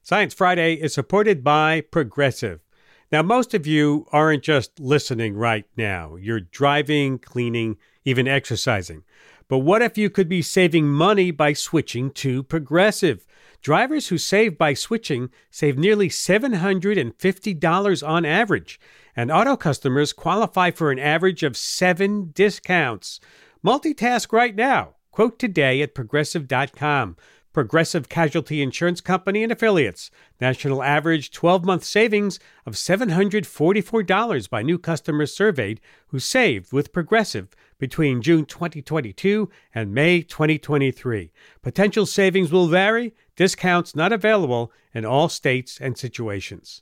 Science Friday is supported by Progressive. Now, most of you aren't just listening right now. You're driving, cleaning, even exercising. But what if you could be saving money by switching to Progressive? Drivers who save by switching save nearly $750 on average. And auto customers qualify for an average of 7 discounts. Multitask right now. Quote today at Progressive.com. Progressive Casualty Insurance Company and Affiliates. National average 12-month savings of $744 by new customers surveyed who saved with Progressive between June 2022 and May 2023. Potential savings will vary. Discounts not available in all states and situations.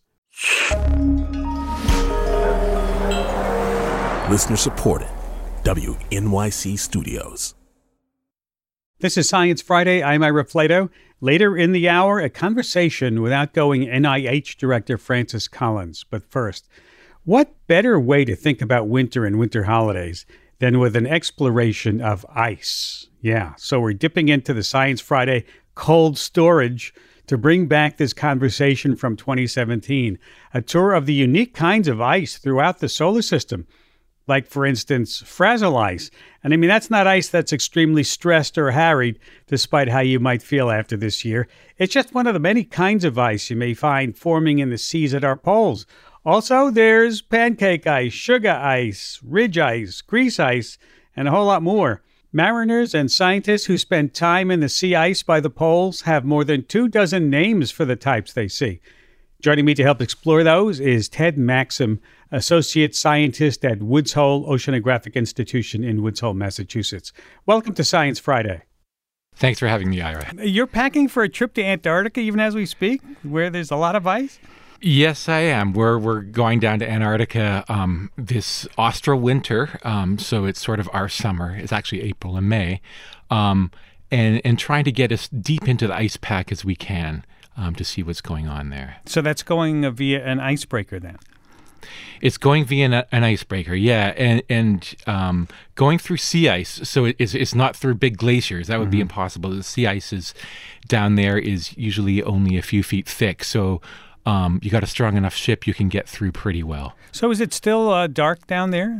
Listener supported. WNYC Studios. This is Science Friday. I'm Ira Flato. Later in the hour, a conversation with outgoing NIH Director Francis Collins. But first, what better way to think about winter and winter holidays than with an exploration of ice? Yeah, so we're dipping into the Science Friday cold storage to bring back this conversation from 2017, a tour of the unique kinds of ice throughout the solar system. Like, for instance, frazzle ice. And I mean, that's not ice that's extremely stressed or harried, despite how you might feel after this year. It's just one of the many kinds of ice you may find forming in the seas at our poles. Also, there's pancake ice, sugar ice, ridge ice, grease ice, and a whole lot more. Mariners and scientists who spend time in the sea ice by the poles have more than 24 names for the types they see. Joining me to help explore those is Ted Maxim, Associate Scientist at Woods Hole Oceanographic Institution in Woods Hole, Massachusetts. Welcome to Science Friday. Thanks for having me, Ira. You're packing for a trip to Antarctica even as we speak, where there's a lot of ice? Yes, I am. We're going down to Antarctica this austral winter, so it's sort of our summer. It's actually April and May, and trying to get as deep into the ice pack as we can to see what's going on there. So that's going via an icebreaker then? It's going via an icebreaker, yeah, and going through sea ice. So it's not through big glaciers. That would be impossible. The sea ice is down there is usually only a few feet thick. So you got a strong enough ship, you can get through pretty well. So is it still dark down there?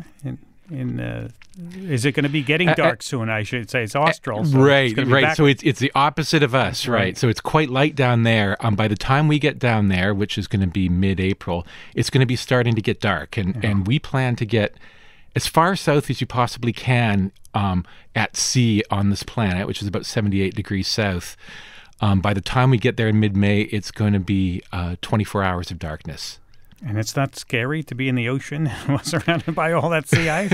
Is it going to be getting dark soon? I should say it's austral. So right. So it's the opposite of us, right? So it's quite light down there. By the time we get down there, which is going to be mid-April, it's going to be starting to get dark, and we plan to get as far south as you possibly can at sea on this planet, which is about 78 degrees south. By the time we get there in mid-May, it's going to be 24 hours of darkness. And it's not scary to be in the ocean surrounded by all that sea ice?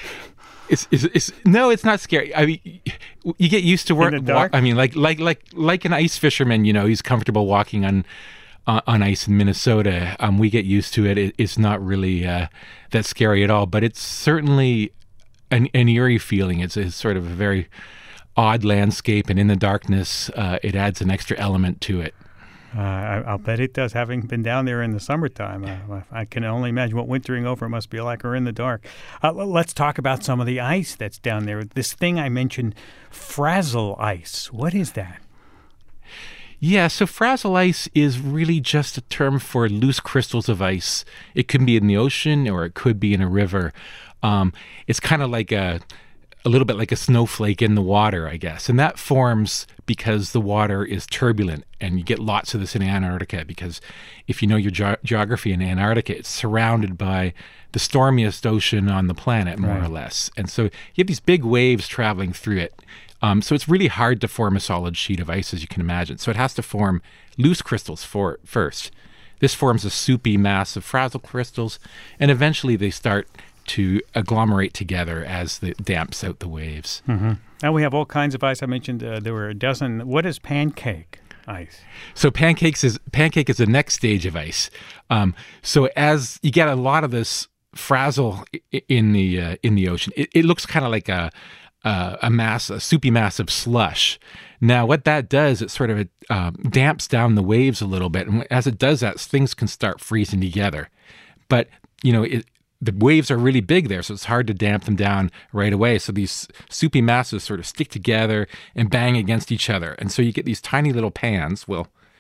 No, it's not scary. I mean, you get used to work. In the dark? I mean, like an ice fisherman, he's comfortable walking on ice in Minnesota. We get used to it. It's not really that scary at all, but it's certainly an eerie feeling. It's sort of a very odd landscape, and in the darkness, it adds an extra element to it. I'll bet it does, having been down there in the summertime. I can only imagine what wintering over must be like or in the dark. Let's talk about some of the ice that's down there. This thing I mentioned, frazzle ice. What is that? Yeah, so frazzle ice is really just a term for loose crystals of ice. It could be in the ocean or it could be in a river. It's kind of like a little bit like a snowflake in the water, I guess. And that forms because the water is turbulent, and you get lots of this in Antarctica because if you know your geography in Antarctica, it's surrounded by the stormiest ocean on the planet, more or less. And so you have these big waves traveling through it. So it's really hard to form a solid sheet of ice, as you can imagine. So it has to form loose crystals first. This forms a soupy mass of frazzle crystals, and eventually they start to agglomerate together as it damps out the waves. Mm-hmm. Now we have all kinds of ice. I mentioned there were a dozen. What is pancake ice? So pancake is the next stage of ice. So as you get a lot of this frazzle in the ocean, it looks kind of like a soupy mass of slush. Now, what that does, it sort of damps down the waves a little bit, and as it does that, things can start freezing together. But the waves are really big there, so it's hard to damp them down right away. So these soupy masses sort of stick together and bang against each other. And so you get these tiny little pans. Well,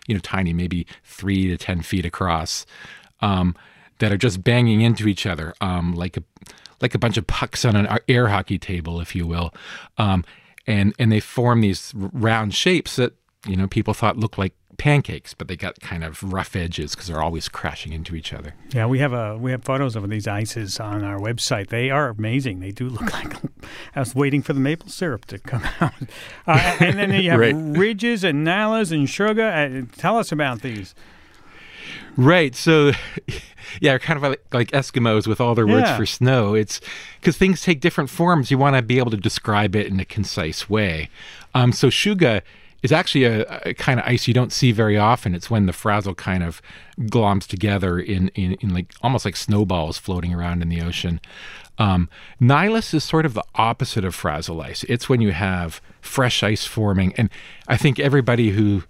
tiny, maybe 3 to 10 feet across, that are just banging into each other, like a bunch of pucks on an air hockey table, if you will. And they form these round shapes that, people thought looked like pancakes, but they got kind of rough edges because they're always crashing into each other. Yeah, we have photos of these ices on our website. They are amazing. They do look like I was waiting for the maple syrup to come out. And then you have Right. ridges and nalas and sugar. Tell us about these. Right. So, yeah, kind of like Eskimos with all their words Yeah. for snow. It's because things take different forms. You want to be able to describe it in a concise way. So Shuga is actually a kind of ice you don't see very often. It's when the frazzle kind of gloms together in like almost like snowballs floating around in the ocean. Nihilus is sort of the opposite of frazzle ice. It's when you have fresh ice forming, and I think everybody who's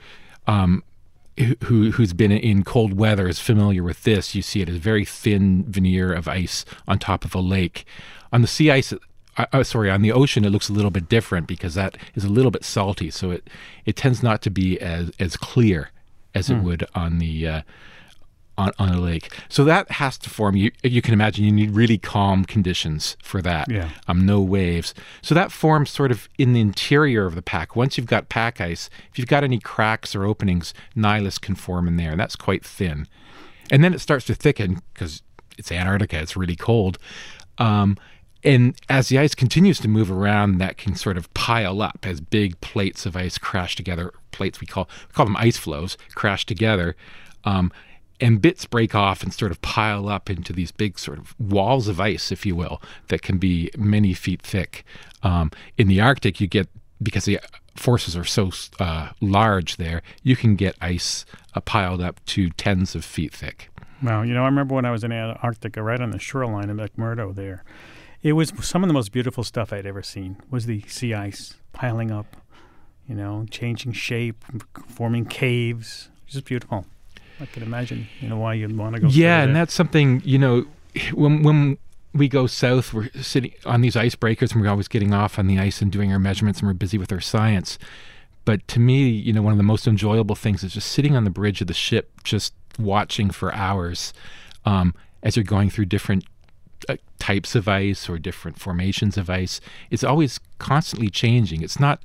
been in cold weather is familiar with this. You see it as a very thin veneer of ice on top of a lake. On the sea ice, on the ocean, it looks a little bit different because that is a little bit salty, so it tends not to be as clear as it would on the on a lake. So that has to form. You can imagine you need really calm conditions for that. Yeah. No waves. So that forms sort of in the interior of the pack. Once you've got pack ice, if you've got any cracks or openings, Nihilus can form in there, and that's quite thin. And then it starts to thicken because it's Antarctica. It's really cold. And as the ice continues to move around, that can sort of pile up as big plates of ice crash together. Plates we call them ice flows, crash together. And bits break off and sort of pile up into these big sort of walls of ice, if you will, that can be many feet thick. In the Arctic, you get, because the forces are so large there, you can get ice piled up to tens of feet thick. Well, I remember when I was in Antarctica, right on the shoreline of McMurdo there. It was some of the most beautiful stuff I'd ever seen was the sea ice piling up, changing shape, forming caves. It was just beautiful. I can imagine, why you'd want to go. Yeah, and that's something, when we go south, we're sitting on these icebreakers and we're always getting off on the ice and doing our measurements and we're busy with our science. But to me, one of the most enjoyable things is just sitting on the bridge of the ship, just watching for hours as you're going through different types of ice or different formations of ice. It's always constantly changing. It's not,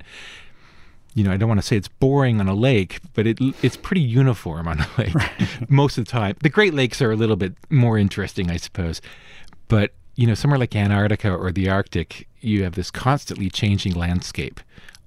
I don't want to say it's boring on a lake, but it's pretty uniform on a lake most of the time. The Great Lakes are a little bit more interesting, I suppose. But, somewhere like Antarctica or the Arctic, you have this constantly changing landscape.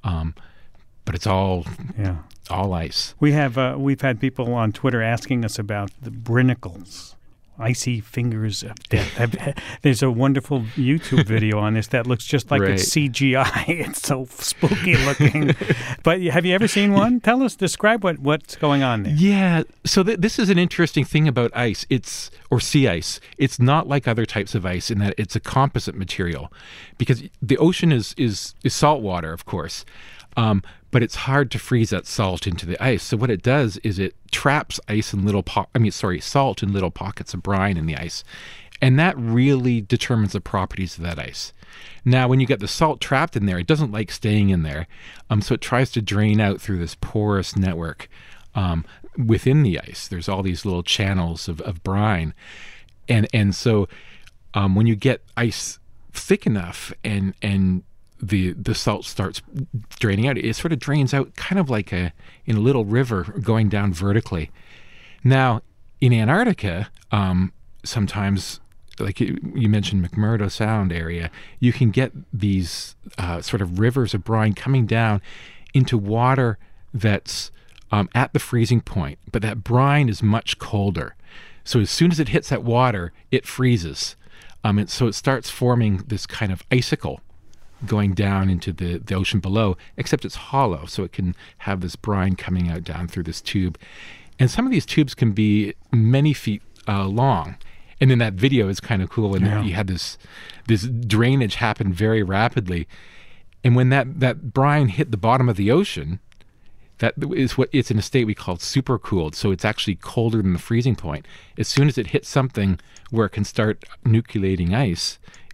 But it's all ice. We've had people on Twitter asking us about the brinicles. Icy fingers of death. There's a wonderful YouTube video on this that looks just like it's CGI. It's so spooky looking. But have you ever seen one? Describe what's going on there. Yeah. So this is an interesting thing about ice. Or sea ice. It's not like other types of ice in that it's a composite material, because the ocean is salt water, of course. But it's hard to freeze that salt into the ice. So what it does is it traps ice in salt in little pockets of brine in the ice. And that really determines the properties of that ice. Now, when you get the salt trapped in there, it doesn't like staying in there. So it tries to drain out through this porous network within the ice. There's all these little channels of brine. And so when you get ice thick enough and the salt starts draining out, it sort of drains out kind of like in a little river going down vertically. Now, in Antarctica, sometimes, like you mentioned McMurdo Sound area, you can get these sort of rivers of brine coming down into water that's at the freezing point, but that brine is much colder. So as soon as it hits that water, it freezes. And so it starts forming this kind of icicle going down into the ocean below, except it's hollow, so it can have this brine coming out down through this tube. And some of these tubes can be many feet long. And then that video is kind of cool, and you had this drainage happen very rapidly. And when that brine hit the bottom of the ocean, that is what it's in a state we call supercooled, so it's actually colder than the freezing point. As soon as it hits something where it can start nucleating ice,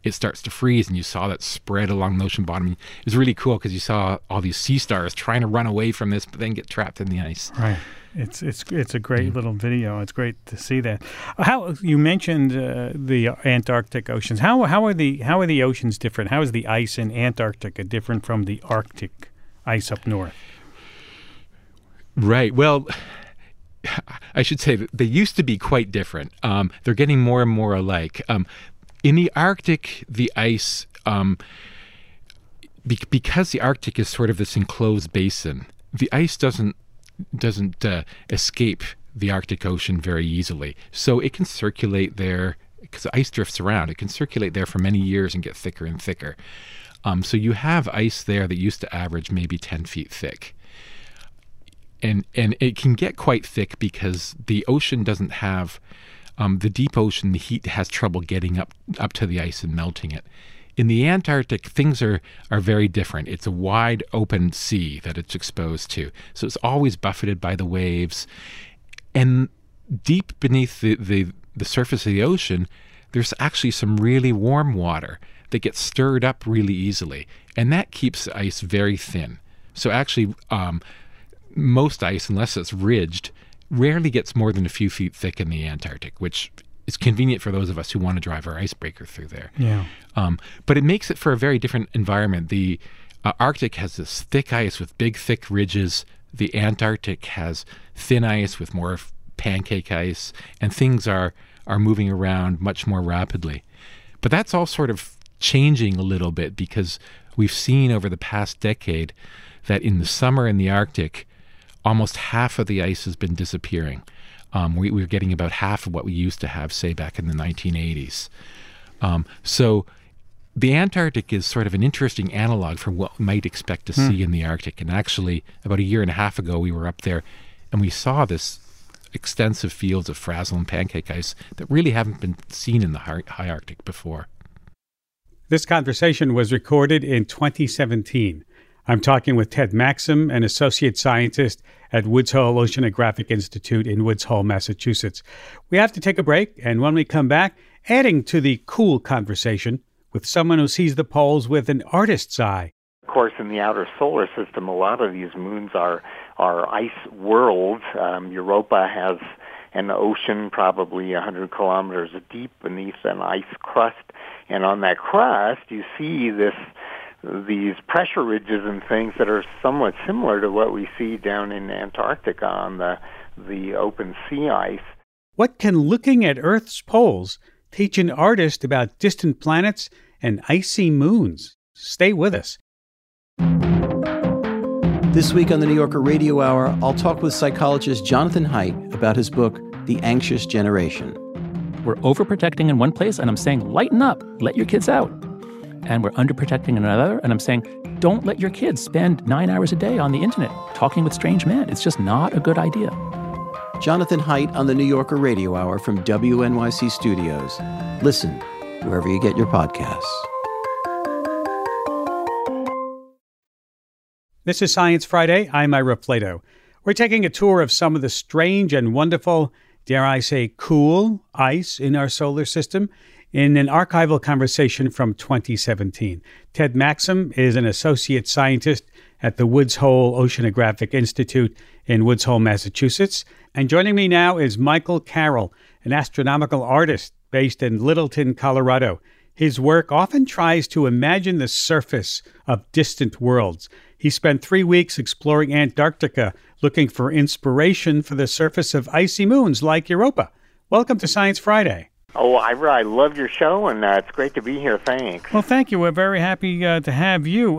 it starts to freeze, and you saw that spread along the ocean bottom. It was really cool because you saw all these sea stars trying to run away from this, but then get trapped in the ice. Right. It's a great little video. It's great to see that. How you mentioned the Antarctic oceans. How are the oceans different? How is the ice in Antarctica different from the Arctic ice up north? Right. Well, I should say that they used to be quite different. They're getting more and more alike. In the Arctic, the ice, because the Arctic is sort of this enclosed basin, the ice doesn't escape the Arctic Ocean very easily. So it can circulate there, because the ice drifts around. It can circulate there for many years and get thicker and thicker. So you have ice there that used to average maybe 10 feet thick. And it can get quite thick because the ocean doesn't have, the deep ocean, the heat has trouble getting up to the ice and melting it. In the Antarctic, things are very different. It's a wide open sea that it's exposed to. So it's always buffeted by the waves. And deep beneath the surface of the ocean, there's actually some really warm water that gets stirred up really easily. And that keeps the ice very thin. So actually, most ice, unless it's ridged, rarely gets more than a few feet thick in the Antarctic, which is convenient for those of us who want to drive our icebreaker through there. Yeah. But it makes it for a very different environment. The Arctic has this thick ice with big, thick ridges. The Antarctic has thin ice with more pancake ice, and things are moving around much more rapidly. But that's all sort of changing a little bit because we've seen over the past decade that in the summer in the Arctic, almost half of the ice has been disappearing. We're getting about half of what we used to have, say, back in the 1980s. So the Antarctic is sort of an interesting analog for what we might expect to see in the Arctic. And actually, about a year and a half ago, we were up there and we saw this extensive fields of frazzle and pancake ice that really haven't been seen in the high Arctic before. This conversation was recorded in 2017. I'm talking with Ted Maxim, an associate scientist at Woods Hole Oceanographic Institute in Woods Hole, Massachusetts. We have to take a break, and when we come back, adding to the cool conversation with someone who sees the poles with an artist's eye. Of course, in the outer solar system, a lot of these moons are ice worlds. Europa has an ocean probably 100 kilometers deep beneath an ice crust, and on that crust you see these pressure ridges and things that are somewhat similar to what we see down in Antarctica on the open sea ice. What can looking at Earth's poles teach an artist about distant planets and icy moons? Stay with us. This week on the New Yorker Radio Hour, I'll talk with psychologist Jonathan Haidt about his book, The Anxious Generation. We're overprotecting in one place, and I'm saying, lighten up, let your kids out. And we're underprotecting in another, and I'm saying, don't let your kids spend 9 hours a day on the internet talking with strange men. It's just not a good idea. Jonathan Haidt on the New Yorker Radio Hour from WNYC Studios. Listen wherever you get your podcasts. This is Science Friday. I'm Ira Flato. We're taking a tour of some of the strange and wonderful, dare I say, cool ice in our solar system in an archival conversation from 2017. Ted Maxim is an associate scientist at the Woods Hole Oceanographic Institute in Woods Hole, Massachusetts. And joining me now is Michael Carroll, an astronomical artist based in Littleton, Colorado. His work often tries to imagine the surface of distant worlds. He spent 3 weeks exploring Antarctica, looking for inspiration for the surface of icy moons like Europa. Welcome to Science Friday. Oh, Ira, I love your show, and it's great to be here. Thanks. Well, thank you. We're very happy to have you.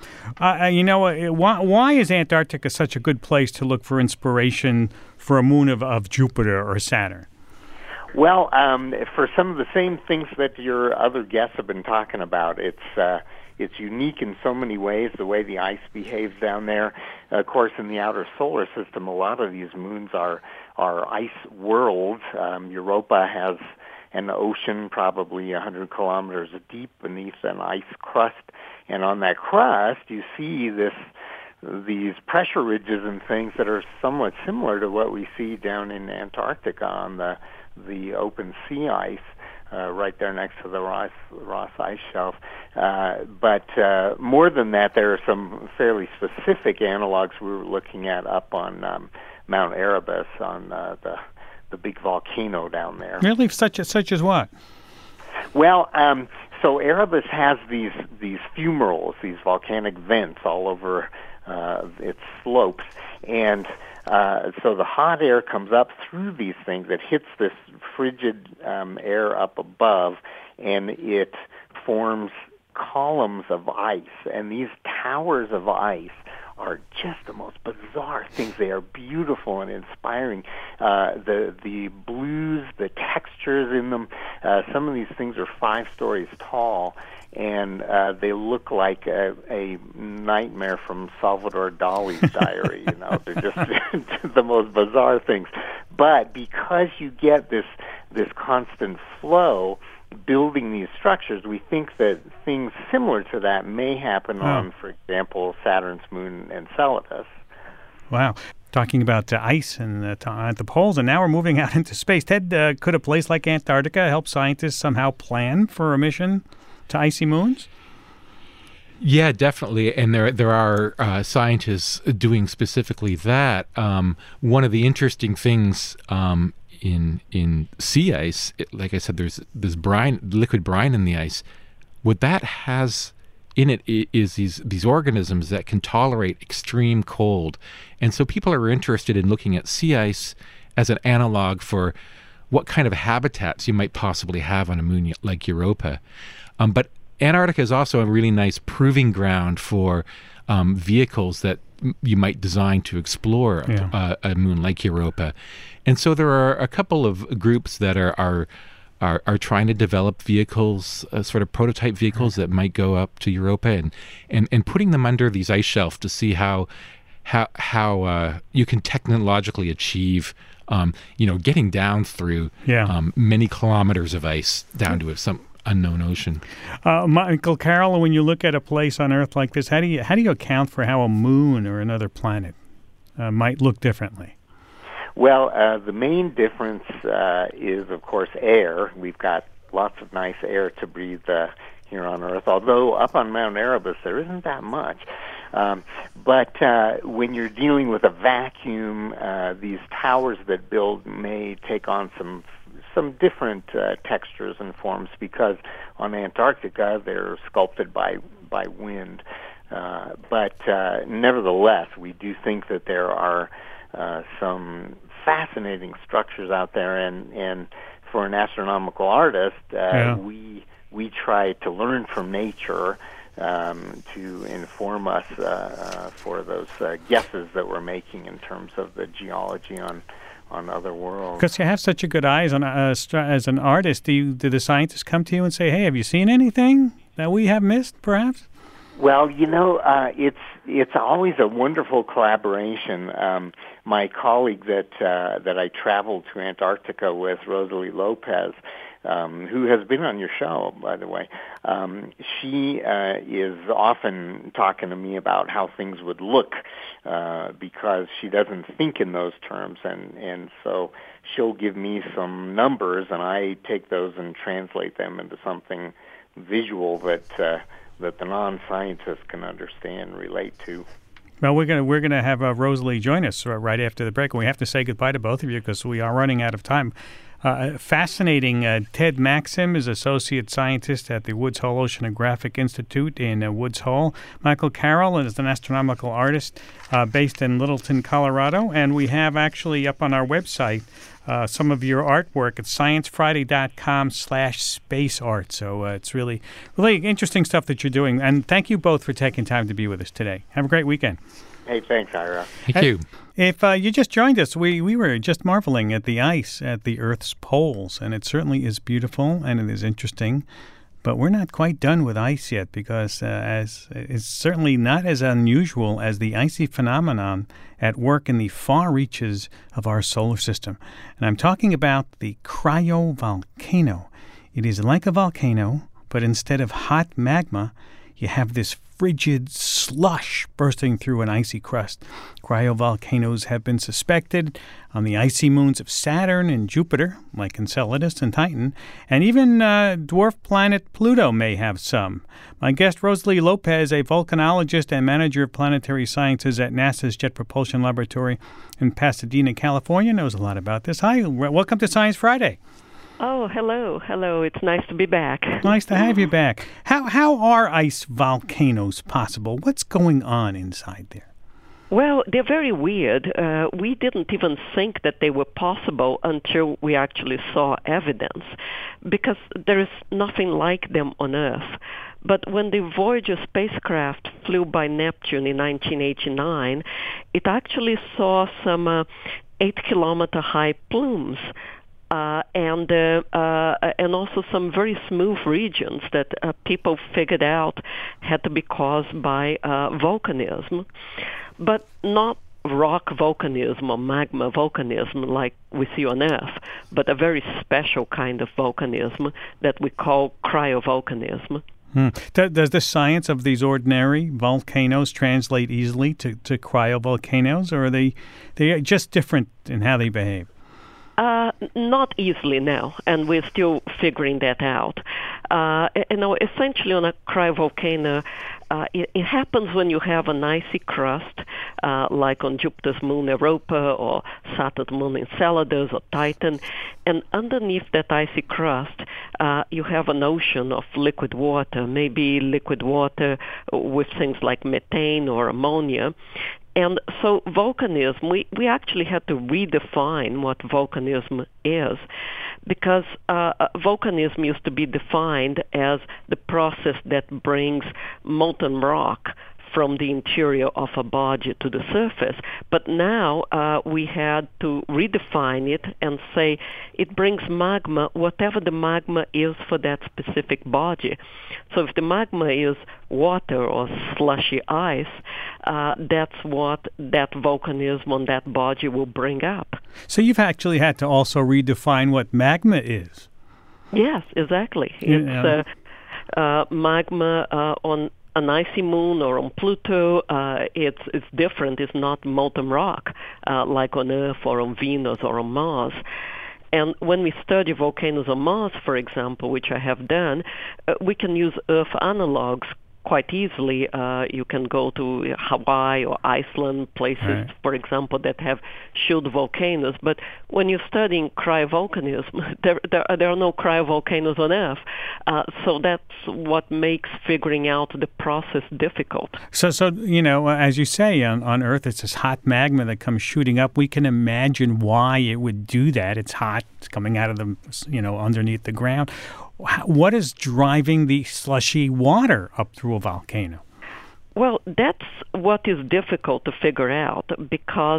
Why is Antarctica such a good place to look for inspiration for a moon of Jupiter or Saturn? Well, for some of the same things that your other guests have been talking about, it's unique in so many ways, the way the ice behaves down there. Of course, in the outer solar system, a lot of these moons are ice worlds. Europa has an ocean probably 100 kilometers deep beneath an ice crust, and on that crust you see these pressure ridges and things that are somewhat similar to what we see down in Antarctica on the open sea ice. right there next to the Ross Ice Shelf. But more than that, there are some fairly specific analogs we were looking at up on Mount Erebus, on the big volcano down there. Really? Such as what? Well, so Erebus has these fumaroles, these volcanic vents all over its slopes, and so the hot air comes up through these things. It hits this frigid air up above, and it forms columns of ice. And these towers of ice are just the most bizarre things. They are beautiful and inspiring. The blues, the textures in them. Some of these things are 5 stories tall, and they look like a nightmare from Salvador Dali's diary. They're just the most bizarre things. But because you get this constant flow building these structures, we think that things similar to that may happen on, for example, Saturn's moon Enceladus. Wow. Talking about ice and at the poles, and now we're moving out into space. Ted, could a place like Antarctica help scientists somehow plan for a mission to icy moons? Yeah, definitely, and there are scientists doing specifically that. One of the interesting things in sea ice, like I said, there's this liquid brine in the ice. What that has in it is these organisms that can tolerate extreme cold, and so people are interested in looking at sea ice as an analog for what kind of habitats you might possibly have on a moon like Europa. But Antarctica is also a really nice proving ground for vehicles that you might design to explore a moon like Europa. And so there are a couple of groups that are trying to develop vehicles, sort of prototype vehicles that might go up to Europa and putting them under these ice shelves to see how you can technologically achieve getting down through many kilometers of ice down to some unknown ocean. Michael Carroll, when you look at a place on Earth like this, how do you account for how a moon or another planet might look differently? Well, the main difference is, of course, air. We've got lots of nice air to breathe here on Earth, although up on Mount Erebus there isn't that much. But when you're dealing with a vacuum, these towers that build may take on some different textures and forms, because on Antarctica they're sculpted by wind. But nevertheless, we do think that there are some fascinating structures out there, and for an astronomical artist, we try to learn from nature to inform us for those guesses that we're making in terms of the geology on other worlds. Because you have such a good eye as an artist, do the scientists come to you and say, "Hey, have you seen anything that we have missed, perhaps?" Well, it's always a wonderful collaboration. My colleague that I traveled to Antarctica with, Rosalie Lopez, who has been on your show, by the way, she is often talking to me about how things would look because she doesn't think in those terms, and so she'll give me some numbers, and I take those and translate them into something visual that the non-scientists can understand and relate to. Well, we're gonna have Rosalie join us right after the break, and we have to say goodbye to both of you because we are running out of time. Fascinating. Ted Maxim is Associate Scientist at the Woods Hole Oceanographic Institute in Woods Hole. Michael Carroll is an astronomical artist based in Littleton, Colorado. And we have actually up on our website some of your artwork at sciencefriday.com/spaceart. So it's really interesting stuff that you're doing. And thank you both for taking time to be with us today. Have a great weekend. Hey, thanks, Ira. Thank you. If you just joined us, we were just marveling at the ice at the Earth's poles, and it certainly is beautiful and it is interesting. But we're not quite done with ice yet, because as it's certainly not as unusual as the icy phenomenon at work in the far reaches of our solar system. And I'm talking about the cryovolcano. It is like a volcano, but instead of hot magma, you have this frigid slush bursting through an icy crust. Cryovolcanoes have been suspected on the icy moons of Saturn and Jupiter, like Enceladus and Titan, and even dwarf planet Pluto may have some. My guest, Rosalie Lopez, a volcanologist and manager of planetary sciences at NASA's Jet Propulsion Laboratory in Pasadena, California, knows a lot about this. Hi, welcome to Science Friday. Oh, hello. It's nice to be back. Nice to have you back. How are ice volcanoes possible? What's going on inside there? Well, they're very weird. We didn't even think that they were possible until we actually saw evidence, because there is nothing like them on Earth. But when the Voyager spacecraft flew by Neptune in 1989, it actually saw some 8-kilometer high plumes. And also some very smooth regions that people figured out had to be caused by volcanism, but not rock volcanism or magma volcanism like we see on Earth, but a very special kind of volcanism that we call cryovolcanism. Does the science of these ordinary volcanoes translate easily to cryovolcanoes, or are they just different in how they behave? Not easily now, and we're still figuring that out. Essentially on a cryovolcano, it happens when you have an icy crust, like on Jupiter's moon Europa or Saturn's moon Enceladus or Titan, and underneath that icy crust, you have an ocean of liquid water, maybe liquid water with things like methane or ammonia. And so volcanism, we actually had to redefine what volcanism is, because volcanism used to be defined as the process that brings molten rock from the interior of a body to the surface. But now we had to redefine it and say it brings magma, whatever the magma is for that specific body. So if the magma is water or slushy ice, that's what that volcanism on that body will bring up. So you've actually had to also redefine what magma is. Yes, exactly. It's magma on an icy moon or on Pluto. It's different. It's not molten rock like on Earth or on Venus or on Mars. And when we study volcanoes on Mars, for example, which I have done, we can use Earth analogs quite easily. You can go to Hawaii or Iceland, places, for example, that have shield volcanoes. But when you're studying cryovolcanism, there are no cryovolcanoes on Earth. So that's what makes figuring out the process difficult. So as you say, on Earth, it's this hot magma that comes shooting up. We can imagine why it would do that. It's hot. It's coming out of the, underneath the ground. What is driving the slushy water up through a volcano? Well, that's what is difficult to figure out, because,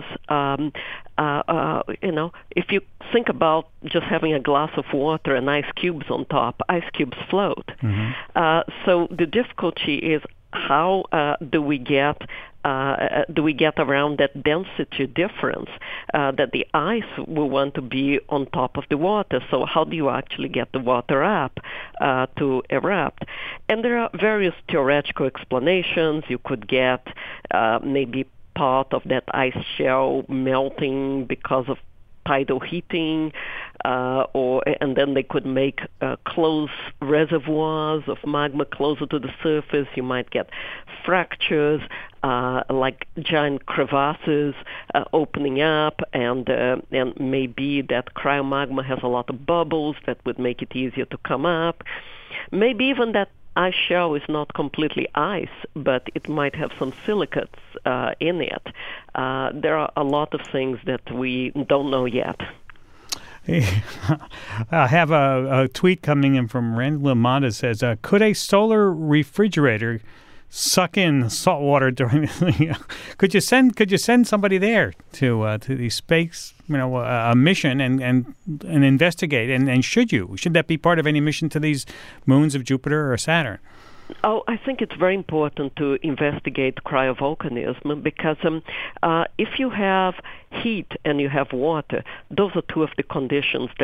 if you think about just having a glass of water and ice cubes on top, ice cubes float. Mm-hmm. So the difficulty is how do we get around that density difference that the ice will want to be on top of the water? So how do you actually get the water up to erupt? And there are various theoretical explanations. You could get maybe part of that ice shell melting because of tidal heating, and then they could make closed reservoirs of magma closer to the surface. You might get fractures, like giant crevasses opening up, and maybe that cryomagma has a lot of bubbles that would make it easier to come up. Maybe even that ice shell is not completely ice, but it might have some silicates in it. There are a lot of things that we don't know yet. I have a tweet coming in from Randall Lamont that says, could a solar refrigerator suck in salt water during the could you send somebody there to the space, a mission and investigate, and should that be part of any mission to these moons of Jupiter or Saturn? Oh, I think it's very important to investigate cryovolcanism, because if you have heat and you have water, those are two of the conditions that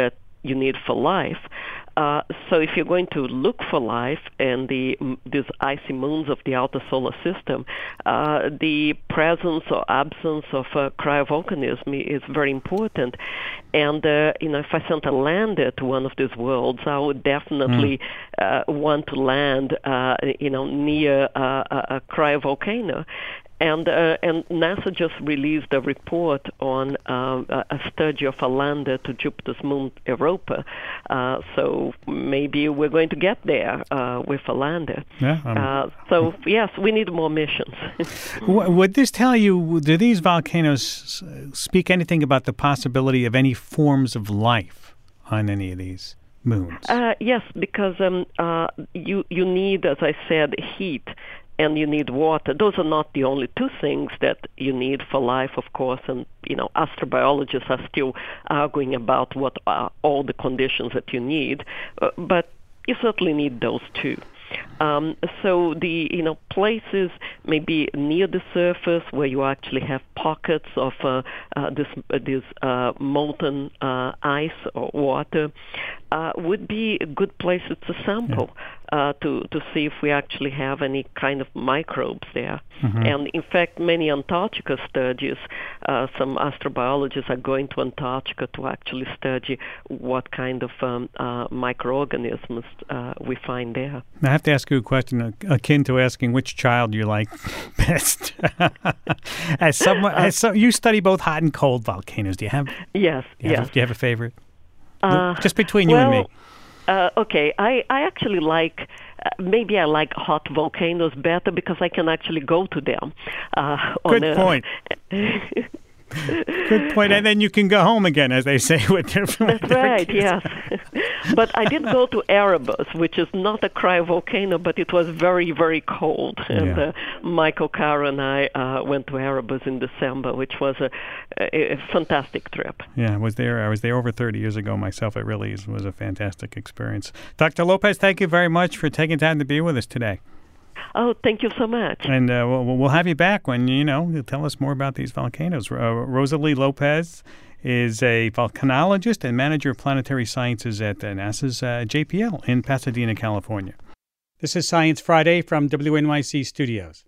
you need for life. So if you're going to look for life in these icy moons of the outer solar system, the presence or absence of cryovolcanism is very important. And if I sent a lander to one of these worlds, I would definitely want to land, near a cryovolcano. And NASA just released a report on a study of a lander to Jupiter's moon Europa. So maybe we're going to get there with a lander. Yeah, so, yes, we need more missions. Would this tell you, do these volcanoes speak anything about the possibility of any forms of life on any of these moons? Yes, because you need, as I said, heat. And you need water. Those are not the only two things that you need for life, of course. And, astrobiologists are still arguing about what are all the conditions that you need. But you certainly need those two. So the places maybe near the surface where you actually have pockets of this molten ice or water would be good places to sample to see if we actually have any kind of microbes there. Mm-hmm. And in fact, many Antarctica studies, some astrobiologists are going to Antarctica to actually study what kind of microorganisms we find there. I have to ask you a question akin to asking which child you like best. You study both hot and cold volcanoes. Do you have? Yes. Do you have a favorite? Just between you and me. Okay, I actually like. Maybe I like hot volcanoes better because I can actually go to them. Good point. Good point. And then you can go home again, as they say. That's right, yes. But I did go to Erebus, which is not a cryovolcano, but it was very, very cold. And Michael Carr and I went to Erebus in December, which was a fantastic trip. Yeah, I was there over 30 years ago myself. It really was a fantastic experience. Dr. Lopez, thank you very much for taking time to be with us today. Oh, thank you so much. And we'll have you back when, you'll tell us more about these volcanoes. Rosalie Lopez is a volcanologist and manager of planetary sciences at NASA's JPL in Pasadena, California. This is Science Friday from WNYC Studios.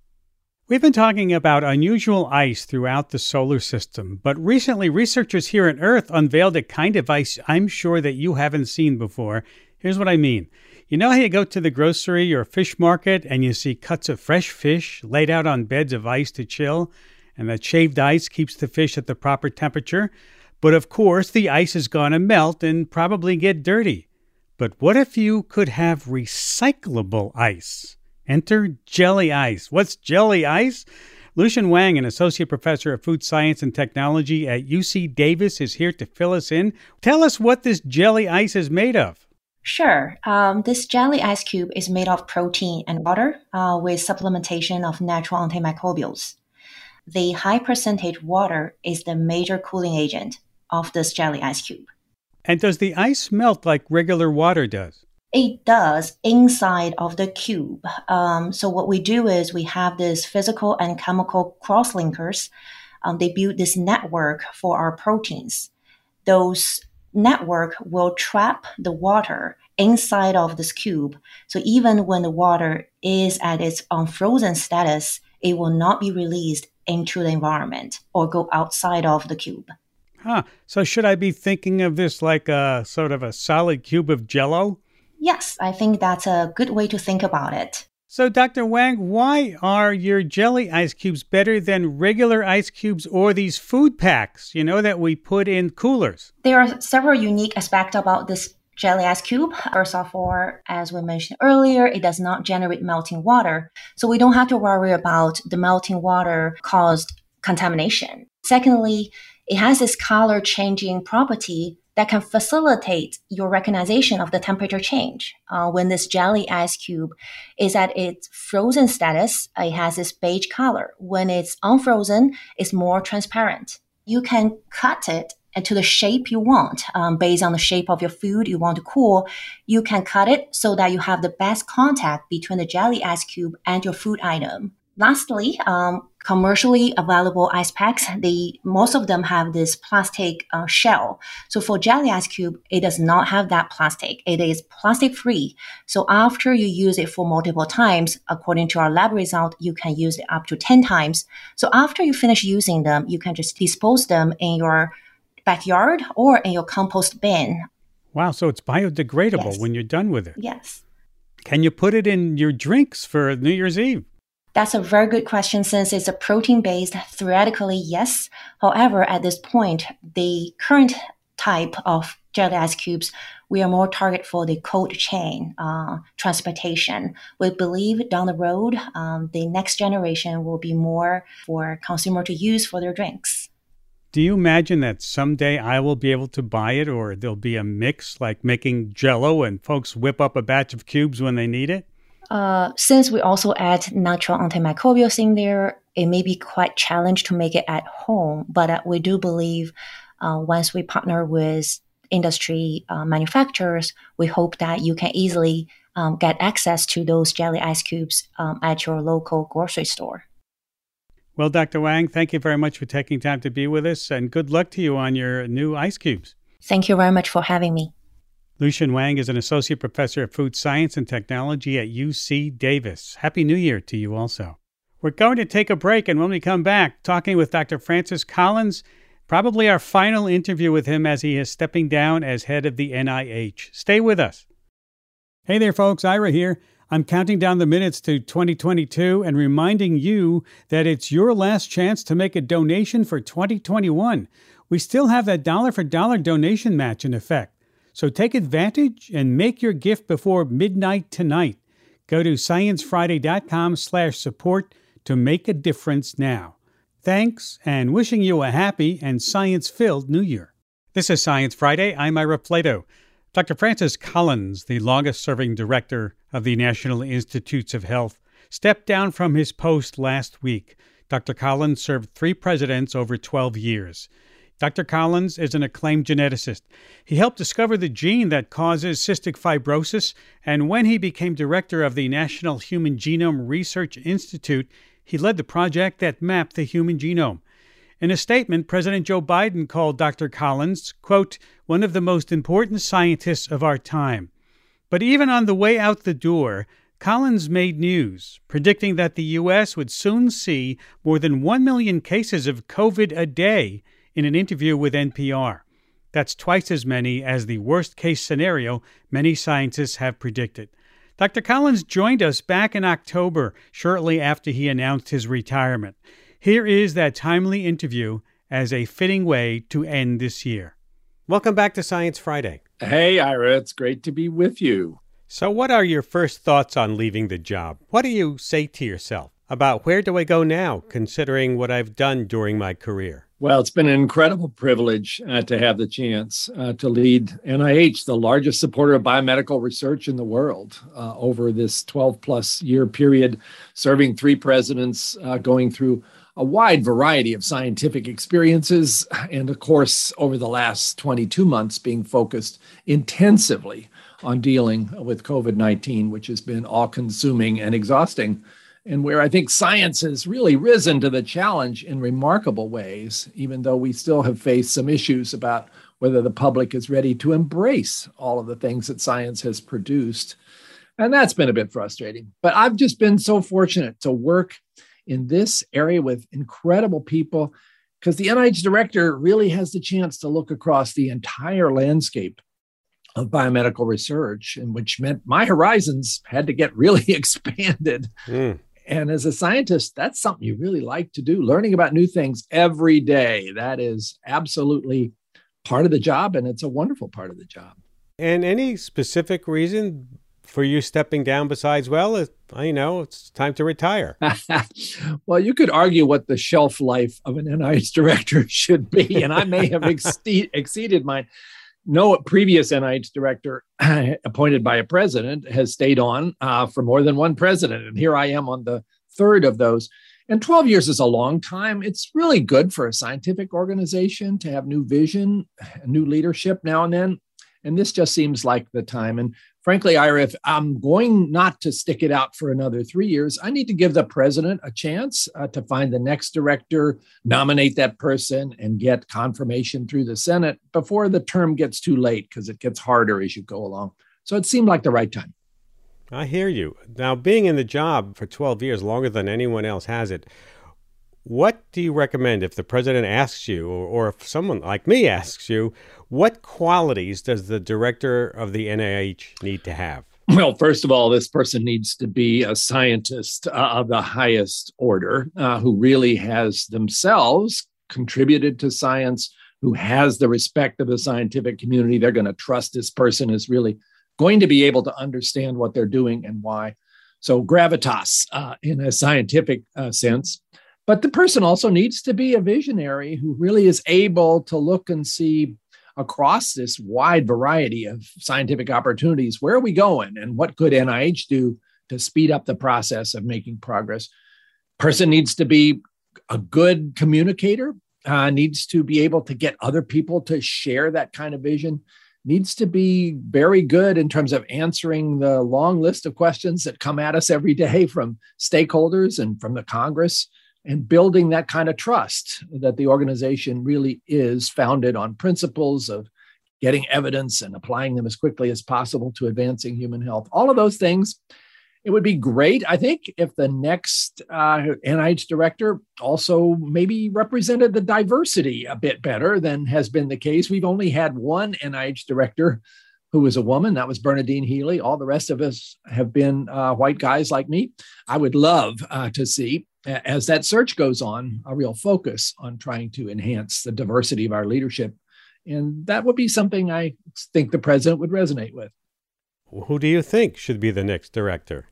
We've been talking about unusual ice throughout the solar system, but recently researchers here on Earth unveiled a kind of ice I'm sure that you haven't seen before. Here's what I mean. You know how you go to the grocery or fish market and you see cuts of fresh fish laid out on beds of ice to chill, and that shaved ice keeps the fish at the proper temperature? But of course, the ice is going to melt and probably get dirty. But what if you could have recyclable ice? Enter jelly ice. What's jelly ice? Lucian Wang, an associate professor of food science and technology at UC Davis, is here to fill us in. Tell us what this jelly ice is made of. Sure. This jelly ice cube is made of protein and water with supplementation of natural antimicrobials. The high percentage water is the major cooling agent of this jelly ice cube. And does the ice melt like regular water does? It does inside of the cube. So what we do is we have this physical and chemical cross-linkers. They build this network for our proteins. Those network will trap the water inside of this cube. So even when the water is at its unfrozen status, it will not be released into the environment or go outside of the cube. So should I be thinking of this like a sort of a solid cube of Jell-O? Yes, I think that's a good way to think about it. So, Dr. Wang, why are your jelly ice cubes better than regular ice cubes or these food packs, that we put in coolers? There are several unique aspects about this jelly ice cube. First of all, as we mentioned earlier, it does not generate melting water. So we don't have to worry about the melting water caused contamination. Secondly, it has this color changing property that can facilitate your recognition of the temperature change. When this jelly ice cube is at its frozen status, it has this beige color. When it's unfrozen, it's more transparent. You can cut it into the shape you want. Based on the shape of your food you want to cool, you can cut it so that you have the best contact between the jelly ice cube and your food item. Lastly, commercially available ice packs, most of them have this plastic shell. So for jelly ice cube, it does not have that plastic. It is plastic free. So after you use it for multiple times, according to our lab result, you can use it up to 10 times. So after you finish using them, you can just dispose them in your backyard or in your compost bin. Wow, so it's biodegradable Yes. when you're done with it. Yes. Can you put it in your drinks for New Year's Eve? That's a very good question. Since it's a protein-based, theoretically, yes. However, at this point, the current type of jelly ice cubes, we are more target for the cold chain transportation. We believe down the road, the next generation will be more for consumer to use for their drinks. Do you imagine that someday I will be able to buy it, or there'll be a mix like making Jell-O and folks whip up a batch of cubes when they need it? Since we also add natural antimicrobials in there, it may be quite challenged to make it at home. But we do believe once we partner with industry manufacturers, we hope that you can easily get access to those jelly ice cubes at your local grocery store. Well, Dr. Wang, thank you very much for taking time to be with us, and good luck to you on your new ice cubes. Thank you very much for having me. Lucian Wang is an associate professor of food science and technology at UC Davis. Happy New Year to you also. We're going to take a break, and when we come back, talking with Dr. Francis Collins, probably our final interview with him as he is stepping down as head of the NIH. Stay with us. Hey there, folks. Ira here. I'm counting down the minutes to 2022 and reminding you that it's your last chance to make a donation for 2021. We still have that dollar-for-dollar donation match in effect. So take advantage and make your gift before midnight tonight. Go to sciencefriday.com/support to make a difference now. Thanks, and wishing you a happy and science-filled New Year. This is Science Friday. I'm Ira Flatow. Dr. Francis Collins, the longest-serving director of the National Institutes of Health, stepped down from his post last week. Dr. Collins served 3 presidents over 12 years. Dr. Collins is an acclaimed geneticist. He helped discover the gene that causes cystic fibrosis, and when he became director of the National Human Genome Research Institute, he led the project that mapped the human genome. In a statement, President Joe Biden called Dr. Collins, quote, one of the most important scientists of our time. But even on the way out the door, Collins made news, predicting that the U.S. would soon see more than 1 million cases of COVID a day in an interview with NPR. That's twice as many as the worst-case scenario many scientists have predicted. Dr. Collins joined us back in October, shortly after he announced his retirement. Here is that timely interview as a fitting way to end this year. Welcome back to Science Friday. Hey, Ira, it's great to be with you. So what are your first thoughts on leaving the job? What do you say to yourself about where do I go now, considering what I've done during my career? Well, it's been an incredible privilege to have the chance to lead NIH, the largest supporter of biomedical research in the world, over this 12-plus year period, serving 3 presidents, going through a wide variety of scientific experiences, and of course, over the last 22 months, being focused intensively on dealing with COVID-19, which has been all-consuming and exhausting, and where I think science has really risen to the challenge in remarkable ways, even though we still have faced some issues about whether the public is ready to embrace all of the things that science has produced. And that's been a bit frustrating. But I've just been so fortunate to work in this area with incredible people, because the NIH director really has the chance to look across the entire landscape of biomedical research, and which meant my horizons had to get really expanded. And as a scientist, that's something you really like to do, learning about new things every day. That is absolutely part of the job, and it's a wonderful part of the job. And any specific reason for you stepping down besides, well, it's time to retire? Well, you could argue what the shelf life of an NIH director should be, and I may have exceeded mine. No previous NIH director appointed by a president has stayed on for more than one president. And here I am on the 3rd of those. And 12 years is a long time. It's really good for a scientific organization to have new vision, new leadership now and then. And this just seems like the time. And Frankly, Ira, if I'm going not to stick it out for another 3 years, I need to give the president a chance to find the next director, nominate that person, and get confirmation through the Senate before the term gets too late, because it gets harder as you go along. So it seemed like the right time. I hear you. Now, being in the job for 12 years, longer than anyone else has it, what do you recommend if the president asks you, or if someone like me asks you, what qualities does the director of the NIH need to have? Well, first of all, this person needs to be a scientist of the highest order, who really has themselves contributed to science, who has the respect of the scientific community. They're going to trust this person is really going to be able to understand what they're doing and why. So gravitas in a scientific sense. But the person also needs to be a visionary who really is able to look and see across this wide variety of scientific opportunities, where are we going and what could NIH do to speed up the process of making progress. Person needs to be a good communicator, needs to be able to get other people to share that kind of vision, needs to be very good in terms of answering the long list of questions that come at us every day from stakeholders and from the Congress, and building that kind of trust that the organization really is founded on principles of getting evidence and applying them as quickly as possible to advancing human health. All of those things. It would be great, I think, if the next NIH director also maybe represented the diversity a bit better than has been the case. We've only had one NIH director who was a woman. That was Bernadine Healy. All the rest of us have been white guys like me. I would love to see, as that search goes on, a real focus on trying to enhance the diversity of our leadership. And that would be something I think the president would resonate with. Who do you think should be the next director?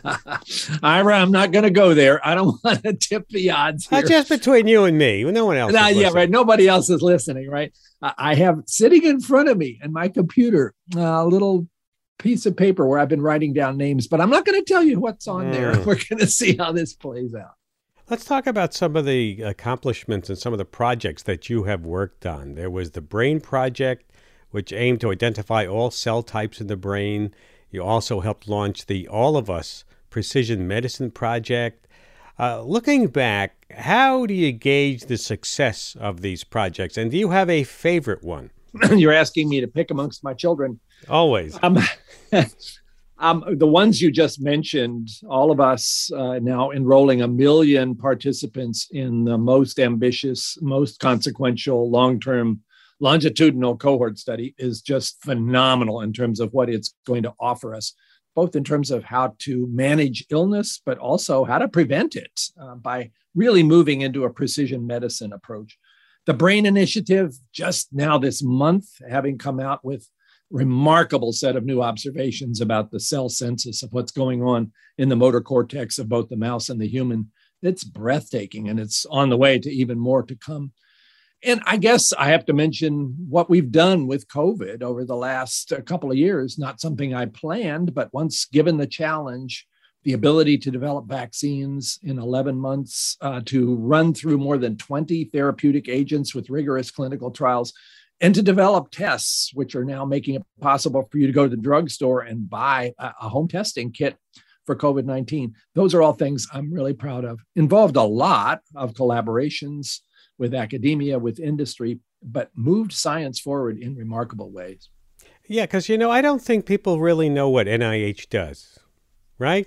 Ira, I'm not going to go there. I don't want to tip the odds here. Just between you and me. No one else is listening. Yeah, right. Nobody else is listening, right? I have sitting in front of me and my computer a little piece of paper where I've been writing down names, but I'm not going to tell you what's on there. We're going to see how this plays out. Let's talk about some of the accomplishments and some of the projects that you have worked on. There was the Brain Project, which aimed to identify all cell types in the brain. You also helped launch the All of Us Precision Medicine Project. Looking back, how do you gauge the success of these projects? And do you have a favorite one? You're asking me to pick amongst my children. Always. The ones you just mentioned, All of Us now enrolling 1 million participants in the most ambitious, most consequential, long-term longitudinal cohort study, is just phenomenal in terms of what it's going to offer us, both in terms of how to manage illness, but also how to prevent it by really moving into a precision medicine approach. The Brain Initiative, just now this month, having come out with remarkable set of new observations about the cell census of what's going on in the motor cortex of both the mouse and the human. It's breathtaking, and it's on the way to even more to come. And I guess I have to mention what we've done with COVID over the last couple of years, not something I planned, but once given the challenge, the ability to develop vaccines in 11 months, to run through more than 20 therapeutic agents with rigorous clinical trials, and to develop tests, which are now making it possible for you to go to the drugstore and buy a home testing kit for COVID-19. Those are all things I'm really proud of. Involved a lot of collaborations with academia, with industry, but moved science forward in remarkable ways. Yeah, because, I don't think people really know what NIH does, right?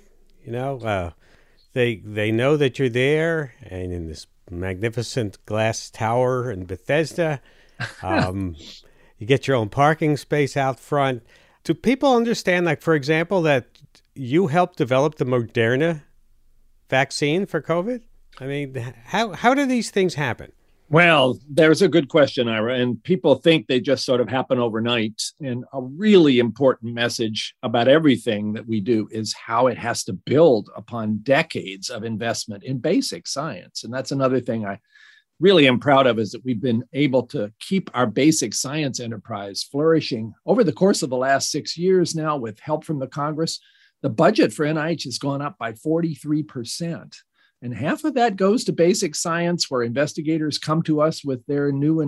They know that you're there and in this magnificent glass tower in Bethesda. You get your own parking space out front. Do people understand, like, for example, that you helped develop the Moderna vaccine for COVID? I mean, how do these things happen? Well, there's a good question, Ira, and people think they just sort of happen overnight. And a really important message about everything that we do is how it has to build upon decades of investment in basic science. And that's another thing I really am proud of, is that we've been able to keep our basic science enterprise flourishing over the course of the last 6 years now with help from the Congress. The budget for NIH has gone up by 43%. And half of that goes to basic science, where investigators come to us with their new and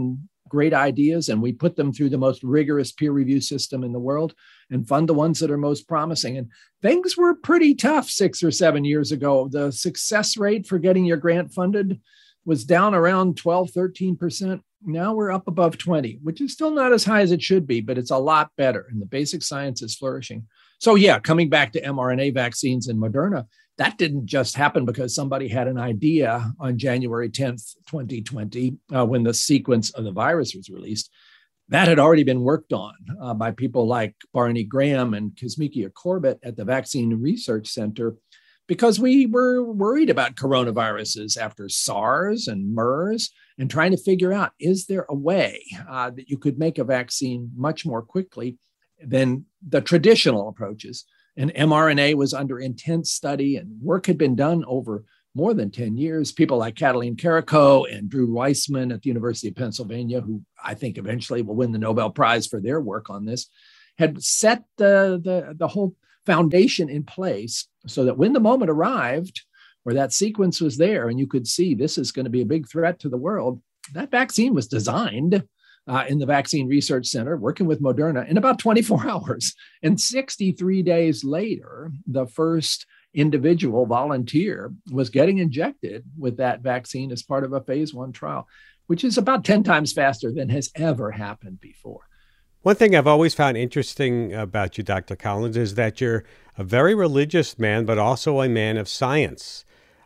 great ideas and we put them through the most rigorous peer review system in the world and fund the ones that are most promising. And things were pretty tough 6 or 7 years ago. The success rate for getting your grant funded was down around 12, 13%. Now we're up above 20, which is still not as high as it should be, but it's a lot better. And the basic science is flourishing. So yeah, coming back to mRNA vaccines and Moderna, that didn't just happen because somebody had an idea on January 10th, 2020, when the sequence of the virus was released. That had already been worked on by people like Barney Graham and Kizzmekia Corbett at the Vaccine Research Center, because we were worried about coronaviruses after SARS and MERS and trying to figure out, is there a way that you could make a vaccine much more quickly than the traditional approaches? And mRNA was under intense study and work had been done over more than 10 years. People like Katalin Karikó and Drew Weissman at the University of Pennsylvania, who I think eventually will win the Nobel Prize for their work on this, had set the whole foundation in place so that when the moment arrived where that sequence was there and you could see this is going to be a big threat to the world, that vaccine was designed in the Vaccine Research Center, working with Moderna in about 24 hours. And 63 days later, the first individual volunteer was getting injected with that vaccine as part of a phase 1 trial, which is about 10 times faster than has ever happened before. One thing I've always found interesting about you, Dr. Collins, is that you're a very religious man, but also a man of science.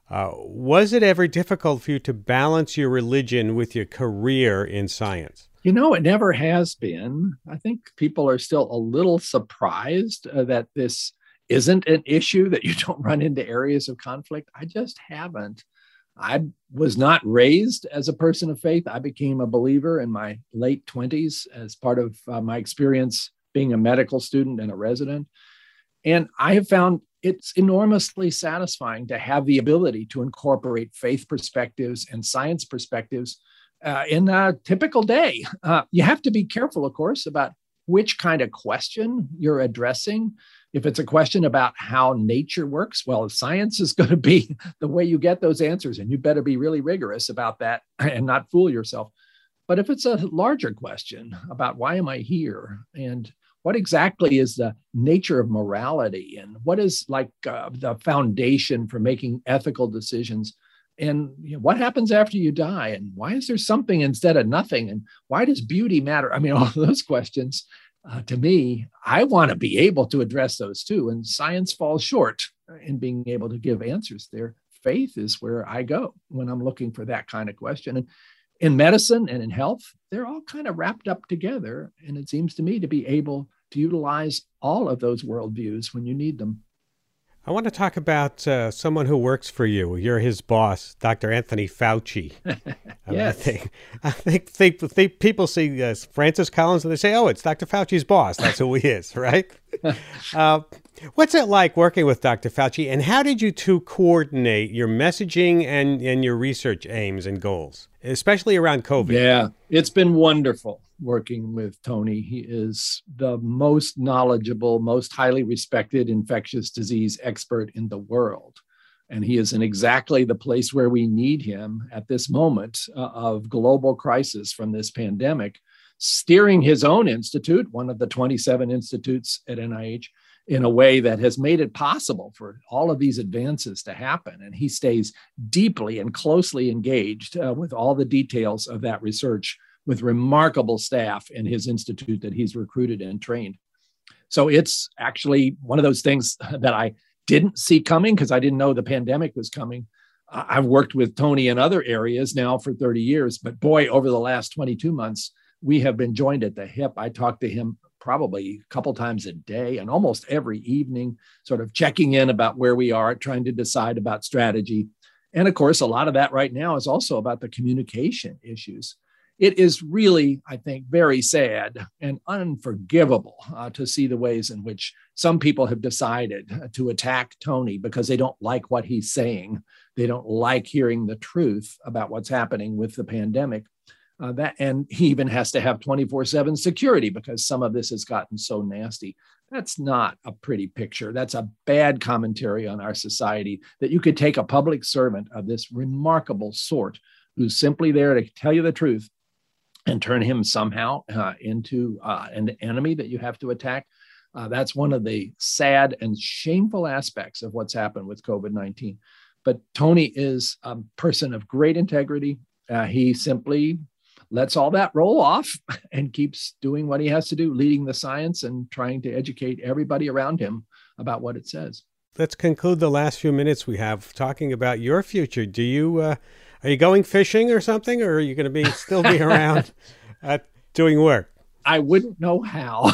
Was it ever difficult for you to balance your religion with your career in science? You know, it never has been. I think people are still a little surprised that this isn't an issue, that you don't run into areas of conflict. I just haven't. I was not raised as a person of faith. I became a believer in my late 20s as part of my experience being a medical student and a resident. And I have found it's enormously satisfying to have the ability to incorporate faith perspectives and science perspectives in a typical day. You have to be careful, of course, about which kind of question you're addressing. If it's a question about how nature works, well, science is going to be the way you get those answers, and you better be really rigorous about that and not fool yourself. But if it's a larger question about why am I here and what exactly is the nature of morality and what is like the foundation for making ethical decisions, and what happens after you die, and why is there something instead of nothing, and why does beauty matter? I mean, all those questions, to me, I want to be able to address those too. And science falls short in being able to give answers there. Faith is where I go when I'm looking for that kind of question. And in medicine and in health, they're all kind of wrapped up together. And it seems to me to be able to utilize all of those worldviews when you need them. I want to talk about someone who works for you. You're his boss, Dr. Anthony Fauci. Yes. I think people see Francis Collins and they say, oh, it's Dr. Fauci's boss. That's who he is, right? What's it like working with Dr. Fauci, and how did you two coordinate your messaging and your research aims and goals, especially around COVID? Yeah, it's been wonderful working with Tony. He is the most knowledgeable, most highly respected infectious disease expert in the world. And he is in exactly the place where we need him at this moment of global crisis from this pandemic, steering his own institute, one of the 27 institutes at NIH, in a way that has made it possible for all of these advances to happen. And he stays deeply and closely engaged with all the details of that research, with remarkable staff in his institute that he's recruited and trained. So it's actually one of those things that I didn't see coming because I didn't know the pandemic was coming. I've worked with Tony in other areas now for 30 years, but boy, over the last 22 months, we have been joined at the hip. I talk to him probably a couple times a day and almost every evening, sort of checking in about where we are, trying to decide about strategy. And of course, a lot of that right now is also about the communication issues. It is really, I think, very sad and unforgivable to see the ways in which some people have decided to attack Tony because they don't like what he's saying. They don't like hearing the truth about what's happening with the pandemic. And he even has to have 24/7 security because some of this has gotten so nasty. That's not a pretty picture. That's a bad commentary on our society, that you could take a public servant of this remarkable sort who's simply there to tell you the truth and turn him somehow into an enemy that you have to attack. That's one of the sad and shameful aspects of what's happened with COVID-19. But Tony is a person of great integrity. He simply lets all that roll off and keeps doing what he has to do, leading the science and trying to educate everybody around him about what it says. Let's conclude the last few minutes we have talking about your future. Do you are you going fishing or something, or are you going to still be around doing work? I wouldn't know how,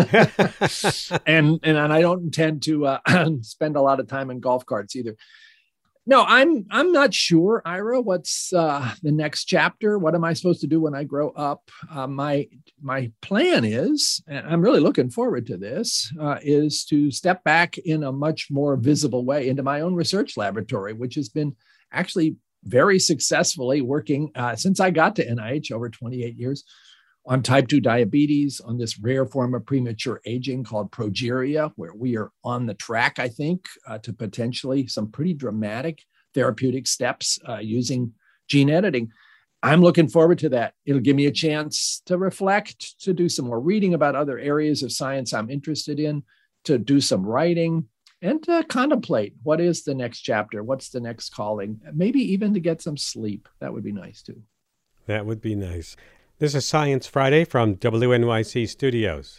and I don't intend to spend a lot of time in golf carts either. No, I'm not sure, Ira. What's the next chapter? What am I supposed to do when I grow up? My plan is, and I'm really looking forward to this, is to step back in a much more visible way into my own research laboratory, which has been actually very successfully working since I got to NIH over 28 years on type 2 diabetes, on this rare form of premature aging called progeria, where we are on the track, I think, to potentially some pretty dramatic therapeutic steps using gene editing. I'm looking forward to that. It'll give me a chance to reflect, to do some more reading about other areas of science I'm interested in, to do some writing, and to contemplate what is the next chapter, what's the next calling, maybe even to get some sleep. That would be nice too. That would be nice. This is Science Friday from WNYC Studios.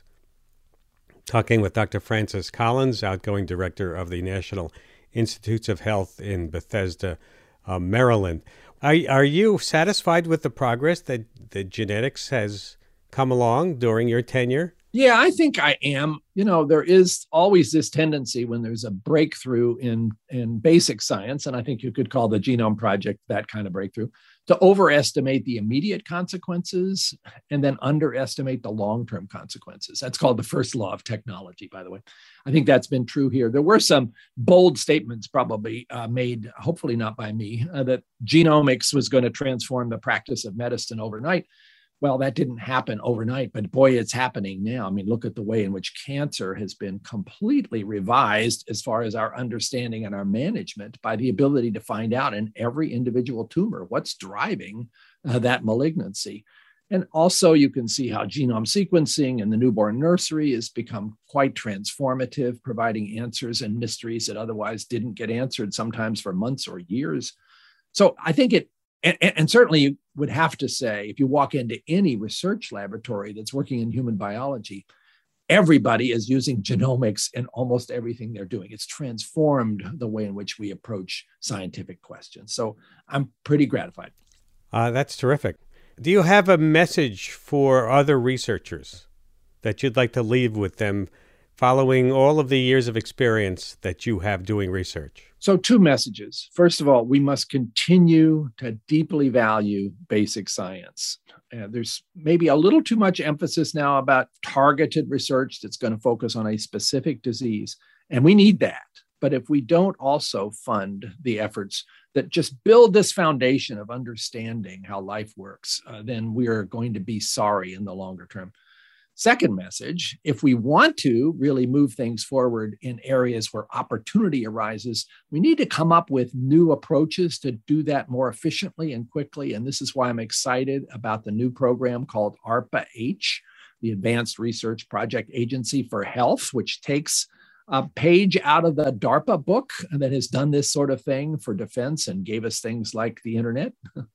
Talking with Dr. Francis Collins, outgoing director of the National Institutes of Health in Bethesda, Maryland. Are you satisfied with the progress that genetics has come along during your tenure? Yeah, I think I am. You know, there is always this tendency when there's a breakthrough in basic science, and I think you could call the Genome Project that kind of breakthrough, to overestimate the immediate consequences and then underestimate the long-term consequences. That's called the first law of technology, by the way. I think that's been true here. There were some bold statements probably made, hopefully not by me, that genomics was going to transform the practice of medicine overnight. Well, that didn't happen overnight, but boy, it's happening now. I mean, look at the way in which cancer has been completely revised as far as our understanding and our management by the ability to find out in every individual tumor what's driving that malignancy. And also you can see how genome sequencing in the newborn nursery has become quite transformative, providing answers and mysteries that otherwise didn't get answered, sometimes for months or years. So I think and certainly you would have to say, if you walk into any research laboratory that's working in human biology, everybody is using genomics in almost everything they're doing. It's transformed the way in which we approach scientific questions. So I'm pretty gratified. That's terrific. Do you have a message for other researchers that you'd like to leave with them following all of the years of experience that you have doing research? So 2 messages. First of all, we must continue to deeply value basic science. There's maybe a little too much emphasis now about targeted research that's going to focus on a specific disease, and we need that. But if we don't also fund the efforts that just build this foundation of understanding how life works, then we are going to be sorry in the longer term. Second message, if we want to really move things forward in areas where opportunity arises, we need to come up with new approaches to do that more efficiently and quickly. And this is why I'm excited about the new program called ARPA-H, the Advanced Research Project Agency for Health, which takes a page out of the DARPA book that has done this sort of thing for defense and gave us things like the internet.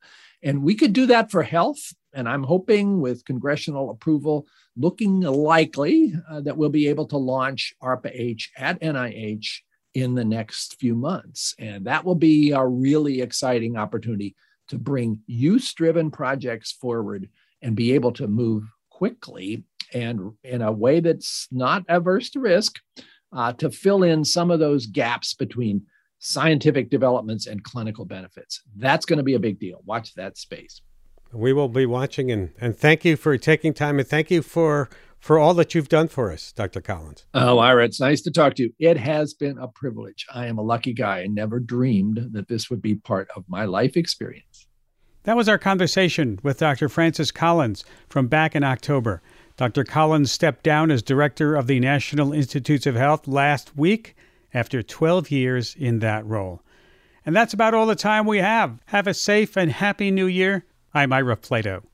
And we could do that for health. And I'm hoping with congressional approval, looking likely that we'll be able to launch ARPA-H at NIH in the next few months. And that will be a really exciting opportunity to bring use-driven projects forward and be able to move quickly and in a way that's not averse to risk to fill in some of those gaps between scientific developments and clinical benefits. That's going to be a big deal. Watch that space. We will be watching, and thank you for taking time, and thank you for all that you've done for us, Dr. Collins. Oh, Ira, it's nice to talk to you. It has been a privilege. I am a lucky guy. I never dreamed that this would be part of my life experience. That was our conversation with Dr. Francis Collins from back in October. Dr. Collins stepped down as director of the National Institutes of Health last week after 12 years in that role. And that's about all the time we have. Have a safe and happy new year. I'm Ira Flato.